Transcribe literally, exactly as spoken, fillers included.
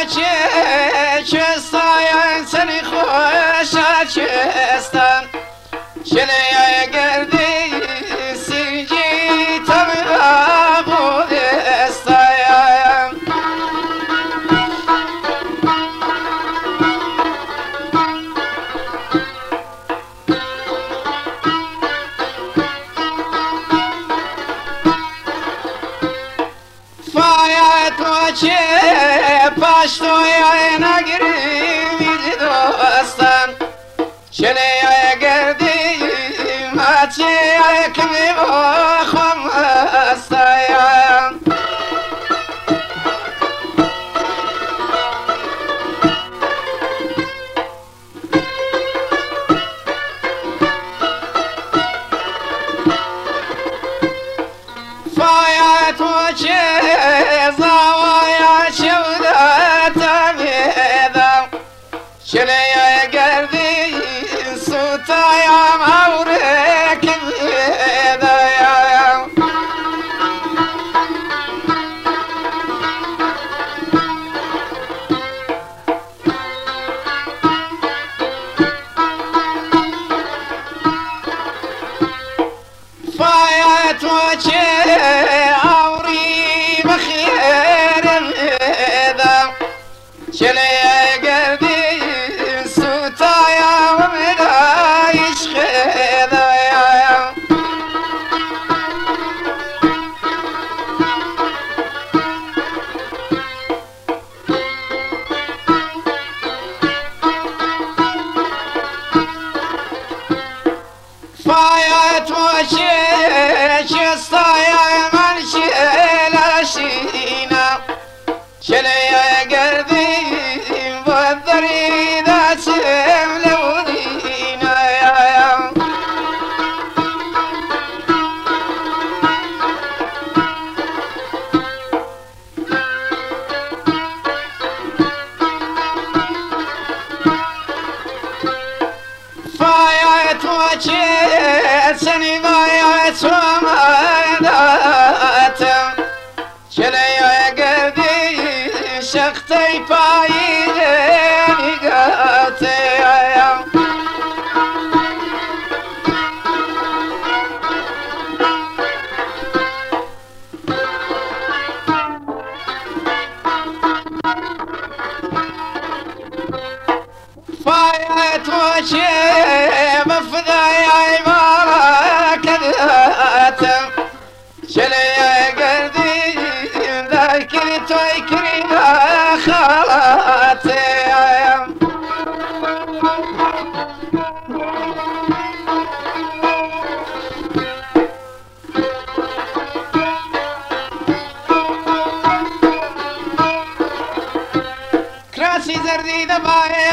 چستاین سری خوشا چستان شنیای گردی سیجی تمام بودستایم فایت و چه پشتوی نگیری دوستان شنیای گردی ماچی کمی بخم استایم فایت و چه زوایا شودت میدم شنیای گردی سوتایم اوره که میدایم فایت و چه اوری بخیر میدم شنیای گردی سوتایم میدایش خدایم فایت و چه چستایم من شلاشینم شنیای گردی و دریده چم لودینایم فایت و چه سنی بایت و مداتم شنیای گردی شختی پاییده نگاتیم فایت و چه بفدای بارکداتم شنیای گردی ذاکری توی کرینا خالاتیم کراسی زردی دبای